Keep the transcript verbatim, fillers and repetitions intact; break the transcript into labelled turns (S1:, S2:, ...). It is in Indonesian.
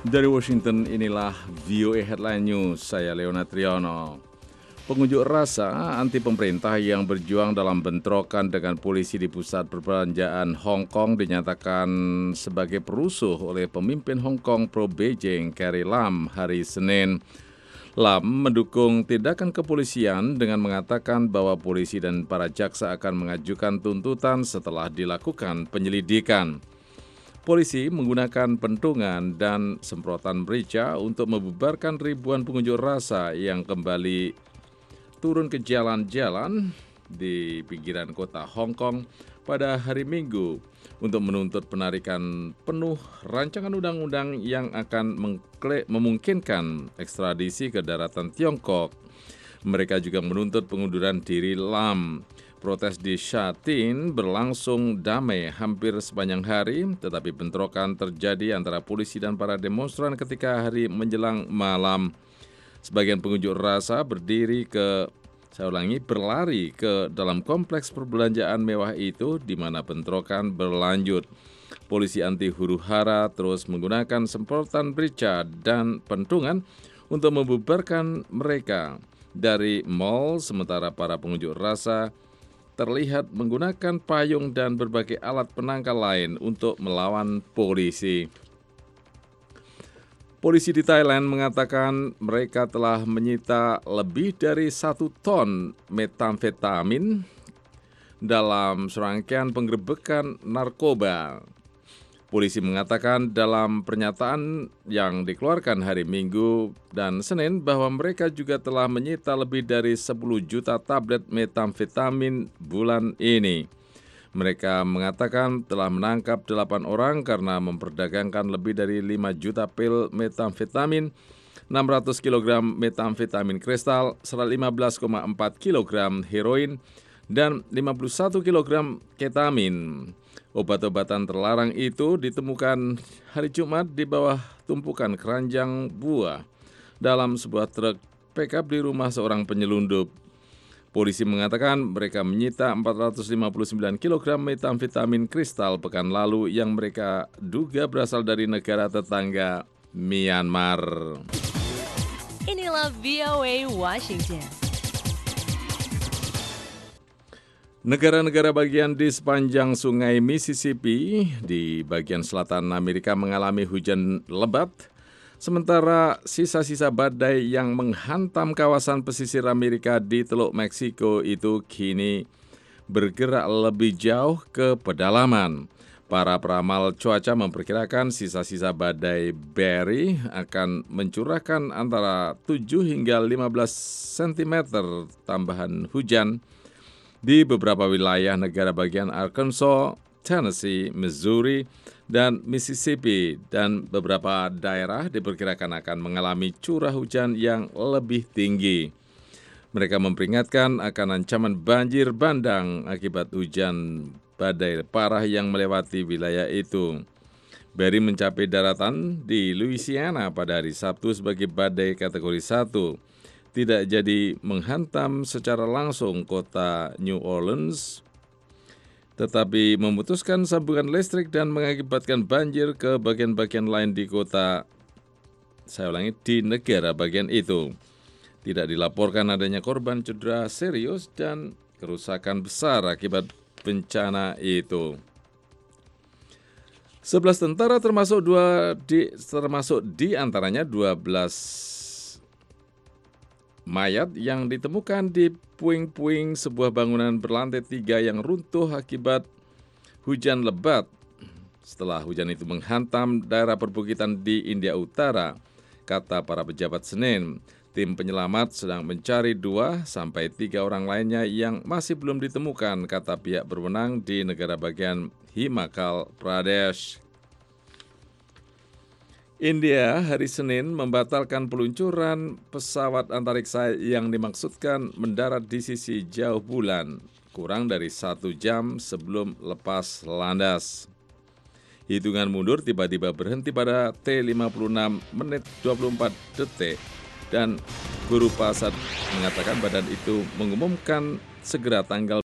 S1: Dari Washington, inilah V O A Headline News, saya Leona Triano. Pengunjuk rasa anti pemerintah yang berjuang dalam bentrokan dengan polisi di pusat perbelanjaan Hong Kong dinyatakan sebagai perusuh oleh pemimpin Hong Kong pro-Beijing Carrie Lam hari Senin. Lam mendukung tindakan kepolisian dengan mengatakan bahwa polisi dan para jaksa akan mengajukan tuntutan setelah dilakukan penyelidikan. Polisi menggunakan pentungan dan semprotan merica untuk membubarkan ribuan pengunjuk rasa yang kembali turun ke jalan-jalan di pinggiran kota Hong Kong pada hari Minggu untuk menuntut penarikan penuh rancangan undang-undang yang akan mengkle- memungkinkan ekstradisi ke daratan Tiongkok. Mereka juga menuntut pengunduran diri Lam. Protes di Sha Tin berlangsung damai hampir sepanjang hari, tetapi bentrokan terjadi antara polisi dan para demonstran ketika hari menjelang malam. Sebagian pengunjuk rasa berdiri ke, saya ulangi, berlari ke dalam kompleks perbelanjaan mewah itu di mana bentrokan berlanjut. Polisi anti huru-hara terus menggunakan semprotan merica dan pentungan untuk membubarkan mereka dari mal, sementara para pengunjuk rasa terlihat menggunakan payung dan berbagai alat penangkal lain untuk melawan polisi. Polisi di Thailand mengatakan mereka telah menyita lebih dari satu ton metamfetamin dalam serangkaian penggerebekan narkoba. Polisi mengatakan dalam pernyataan yang dikeluarkan hari Minggu dan Senin bahwa mereka juga telah menyita lebih dari sepuluh juta tablet metamfetamin bulan ini. Mereka mengatakan telah menangkap delapan orang karena memperdagangkan lebih dari lima juta pil metamfetamin, enam ratus kilogram metamfetamin kristal, seratus lima belas koma empat kilogram heroin, dan lima puluh satu kilogram ketamin. Obat-obatan terlarang itu ditemukan hari Jumat di bawah tumpukan keranjang buah dalam sebuah truk pickup di rumah seorang penyelundup. Polisi mengatakan mereka menyita empat ratus lima puluh sembilan kilogram metamfetamin kristal pekan lalu yang mereka duga berasal dari negara tetangga Myanmar.
S2: Inilah V O A Washington.
S1: Negara-negara bagian di sepanjang sungai Mississippi di bagian selatan Amerika mengalami hujan lebat, sementara sisa-sisa badai yang menghantam kawasan pesisir Amerika di Teluk Meksiko itu kini bergerak lebih jauh ke pedalaman. Para peramal cuaca memperkirakan sisa-sisa badai Barry akan mencurahkan antara tujuh hingga lima belas sentimeter tambahan hujan di beberapa wilayah negara bagian Arkansas, Tennessee, Missouri, dan Mississippi, dan beberapa daerah diperkirakan akan mengalami curah hujan yang lebih tinggi. Mereka memperingatkan akan ancaman banjir bandang akibat hujan badai parah yang melewati wilayah itu. Barry mencapai daratan di Louisiana pada hari Sabtu sebagai badai kategori satu. Tidak jadi menghantam secara langsung kota New Orleans, tetapi memutuskan sambungan listrik dan mengakibatkan banjir ke bagian-bagian lain di kota, saya ulangi, di negara bagian itu. Tidak dilaporkan adanya korban cedera serius dan kerusakan besar akibat bencana itu. sebelas tentara termasuk dua di termasuk di antaranya dua belas mayat yang ditemukan di puing-puing sebuah bangunan berlantai tiga yang runtuh akibat hujan lebat setelah hujan itu menghantam daerah perbukitan di India Utara, kata para pejabat Senin. Tim penyelamat sedang mencari dua sampai tiga orang lainnya yang masih belum ditemukan, kata pihak berwenang di negara bagian Himachal Pradesh. India hari Senin membatalkan peluncuran pesawat antariksa yang dimaksudkan mendarat di sisi jauh bulan kurang dari satu jam sebelum lepas landas. Hitungan mundur tiba-tiba berhenti pada T lima puluh enam menit dua puluh empat detik dan Guru Pasad mengatakan badan itu mengumumkan segera tanggal